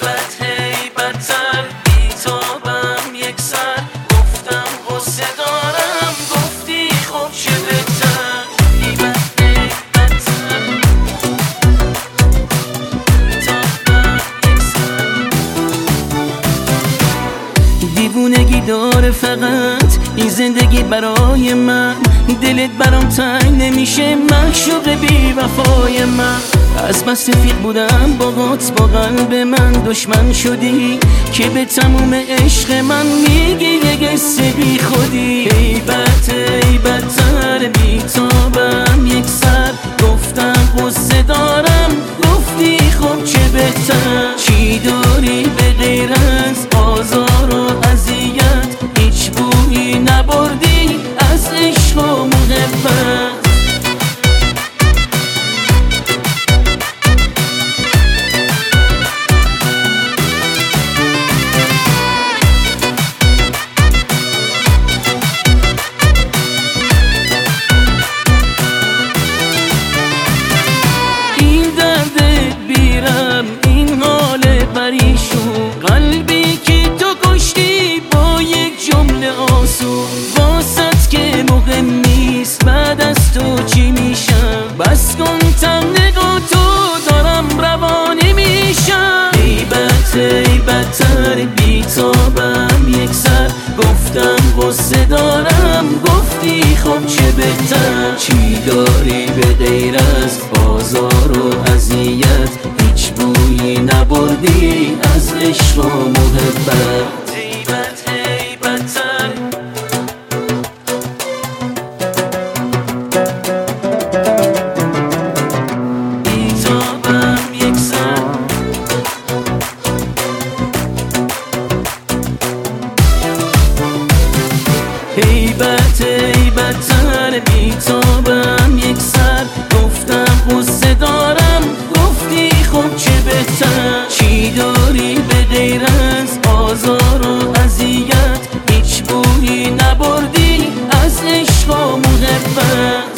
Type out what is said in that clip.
هیبت هیبت‌تر بیتابم یک سر گفتم غصه دارم گفتی خب چه بهتر هیبت هیبت‌تر بیتابم یک سر دیوونگی داره فقط این زندگی برای من دلت برام تنگ نمیشه معشوق بی وفای من از بس سفید بودم باهات با قلب من دشمن شدی که به تموم عشق من میگی یه قصه بی خودی هیبت هیبت‌تر بیتابم یک سر گفتم غصه دارم گفتی خب چه بهتر چی داری به غیر از آزار و اذیت هیچ بویی نبردی از عشق و محبت این درد بیرم این حال پریشون قلبی که تو کشتی با یک جمله آسون واسط که مهم نیست بعد از تو چی میشم بس کن تم نگاه تو دارم روانه میشم هیبت هیبت‌تر بیتابم یک سر گفتم غصه دارم گفتی خب چه بهتر چی داری به غیر از آزار و اذیت هیچ بویی نبردی از عشق و محبت هیبت هیبت‌تر بیتابم یک سر هیبت هیبت‌تر بیتابم یک سر گفتم غصه دارم گفتی خب چه بهتر چی داری به غیر از آزار و اذیت هیچ بویی نبردی از عشق و محبت